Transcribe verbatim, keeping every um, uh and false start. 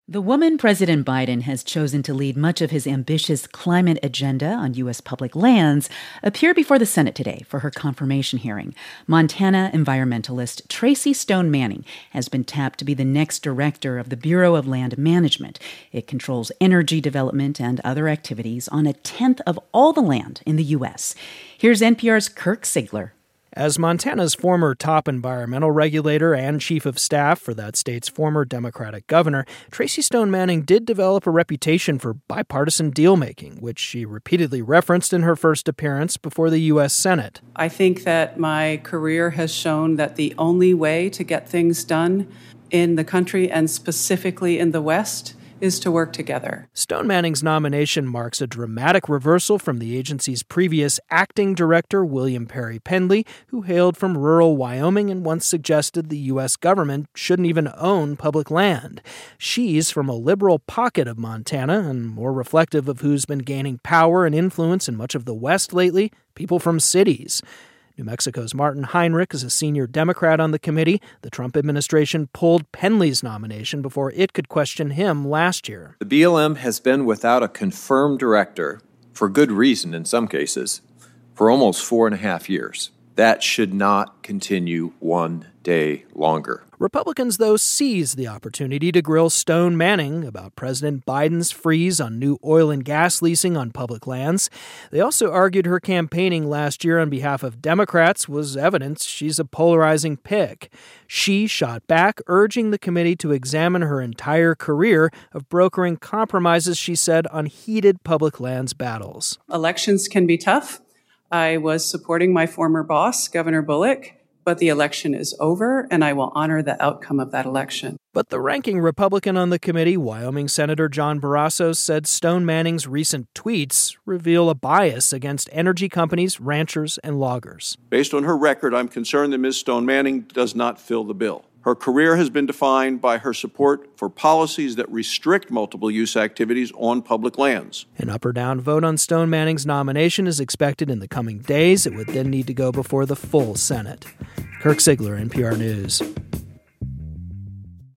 The woman President Biden has chosen to lead much of his ambitious climate agenda on U S public lands appeared before the Senate today for her confirmation hearing. Montana environmentalist Tracy Stone Manning has been tapped to be the next director of the Bureau of Land Management. It controls energy development and other activities on a tenth of all the land in the U S. Here's N P R's Kirk Siegler. As Montana's former top environmental regulator and chief of staff for that state's former Democratic governor, Tracy Stone Manning did develop a reputation for bipartisan deal-making, which she repeatedly referenced in her first appearance before the U S. Senate. I think that my career has shown that the only way to get things done in the country, and specifically in the West, is to work together. Stone Manning's nomination marks a dramatic reversal from the agency's previous acting director, William Perry Pendley, who hailed from rural Wyoming and once suggested the U S government shouldn't even own public land. She's from a liberal pocket of Montana and more reflective of who's been gaining power and influence in much of the West lately, people from cities. New Mexico's Martin Heinrich is a senior Democrat on the committee. The Trump administration pulled Pendley's nomination before it could question him last year. The B L M has been without a confirmed director, for good reason in some cases, for almost four and a half years. That should not continue one day longer. Republicans, though, seized the opportunity to grill Stone Manning about President Biden's freeze on new oil and gas leasing on public lands. They also argued her campaigning last year on behalf of Democrats was evidence she's a polarizing pick. She shot back, urging the committee to examine her entire career of brokering compromises, she said, on heated public lands battles. Elections can be tough. I was supporting my former boss, Governor Bullock, but the election is over, and I will honor the outcome of that election. But the ranking Republican on the committee, Wyoming Senator John Barrasso, said Stone Manning's recent tweets reveal a bias against energy companies, ranchers, and loggers. Based on her record, I'm concerned that Miz Stone Manning does not fill the bill. Her career has been defined by her support for policies that restrict multiple-use activities on public lands. An up or down vote on Stone Manning's nomination is expected in the coming days. It would then need to go before the full Senate. Kirk Siegler, N P R News.